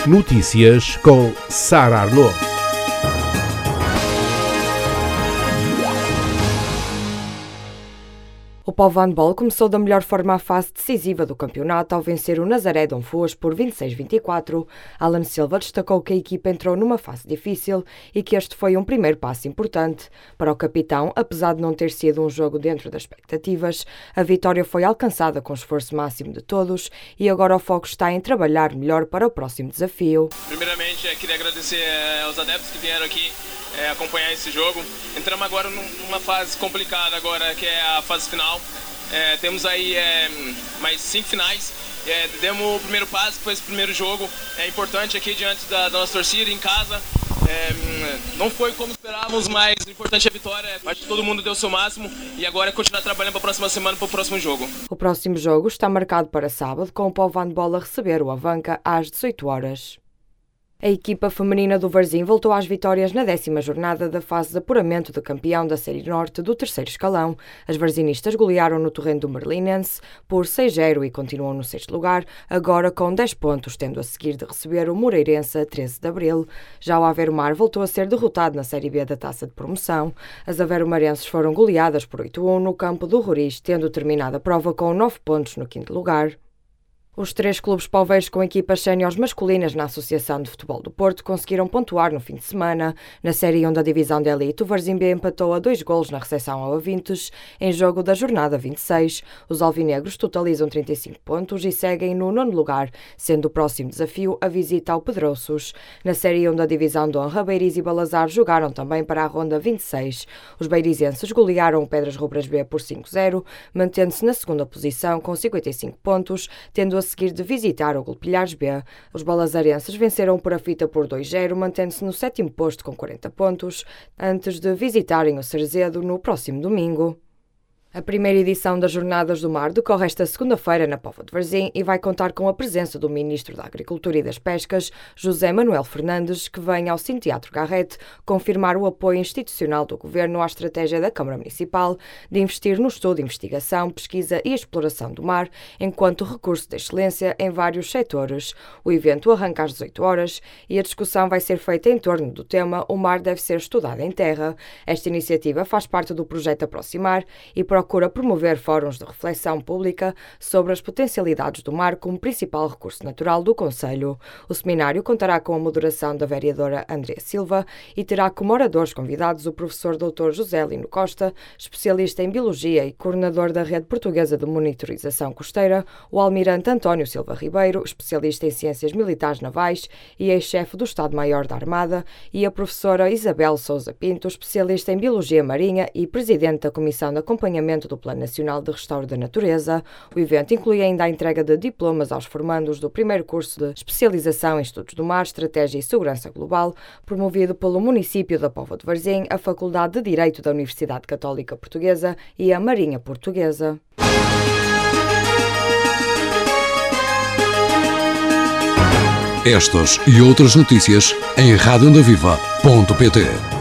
Notícias com Sara Arnaud. O Povo Handball começou da melhor forma a fase decisiva do campeonato ao vencer o Nazaré Dom Foz por 26-24. Alan Silva destacou que a equipa entrou numa fase difícil e que este foi um primeiro passo importante. Para o capitão, apesar de não ter sido um jogo dentro das expectativas, a vitória foi alcançada com o esforço máximo de todos e agora o foco está em trabalhar melhor para o próximo desafio. Primeiramente, queria agradecer aos adeptos que vieram aqui acompanhar esse jogo. Entramos agora numa fase complicada agora, que é a fase final. Temos aí mais 5 finais. Demos o primeiro passo, que foi esse primeiro jogo. É importante aqui diante da nossa torcida, em casa. Não foi como esperávamos, mas o importante é a vitória. Acho que todo mundo deu o seu máximo e agora é continuar trabalhando para a próxima semana, para o próximo jogo. O próximo jogo está marcado para sábado, com o Povo Handball a receber o Avanca às 18 horas. A equipa feminina do Varzim voltou às vitórias na 10ª jornada da fase de apuramento de campeão da Série Norte do 3º escalão. As varzinistas golearam no terreno do Merlinense por 6-0 e continuam no 6º lugar, agora com 10 pontos, tendo a seguir de receber o Moreirense a 13 de abril. Já o Aveiro Mar voltou a ser derrotado na Série B da Taça de Promoção. As aveiro-marenses foram goleadas por 8-1 no campo do Roriz, tendo terminado a prova com 9 pontos no 5º lugar. Os 3 clubes poveiros com equipas séniores masculinas na Associação de Futebol do Porto conseguiram pontuar no fim de semana. Na Série 1 da Divisão de Elite, o Varzim B empatou a 2 golos na recepção ao Avintes, em jogo da jornada 26. Os alvinegros totalizam 35 pontos e seguem no 9º lugar, sendo o próximo desafio a visita ao Pedroços. Na Série 1 da Divisão de Honra, Beiriz e Balazar jogaram também para a ronda 26. Os beirizenses golearam o Pedras Rubras B por 5-0, mantendo-se na 2ª posição com 55 pontos, tendo a seguir de visitar o Golpilhares B. Os balazarenses venceram por a fita por 2-0, mantendo-se no 7º posto com 40 pontos, antes de visitarem o Cerzedo no próximo domingo. A primeira edição das Jornadas do Mar decorre esta segunda-feira na Póvoa de Varzim e vai contar com a presença do Ministro da Agricultura e das Pescas, José Manuel Fernandes, que vem ao Cineteatro Garrete confirmar o apoio institucional do Governo à estratégia da Câmara Municipal de investir no estudo, investigação, pesquisa e exploração do mar enquanto recurso de excelência em vários setores. O evento arranca às 18 horas e a discussão vai ser feita em torno do tema O Mar deve ser estudado em terra. Esta iniciativa faz parte do projeto Aproximar e procura promover fóruns de reflexão pública sobre as potencialidades do mar como principal recurso natural do concelho. O seminário contará com a moderação da vereadora Andréa Silva e terá como oradores convidados o professor Dr. José Lino Costa, especialista em biologia e coordenador da Rede Portuguesa de Monitorização Costeira, o almirante António Silva Ribeiro, especialista em ciências militares navais e ex-chefe do Estado-Maior da Armada, e a professora Isabel Sousa Pinto, especialista em biologia marinha e presidente da Comissão de Acompanhamento do Plano Nacional de Restauro da Natureza. O evento inclui ainda a entrega de diplomas aos formandos do primeiro curso de especialização em Estudos do Mar, Estratégia e Segurança Global, promovido pelo município da Póvoa de Varzim, a Faculdade de Direito da Universidade Católica Portuguesa e a Marinha Portuguesa. Estas e outras notícias em radioondaviva.pt.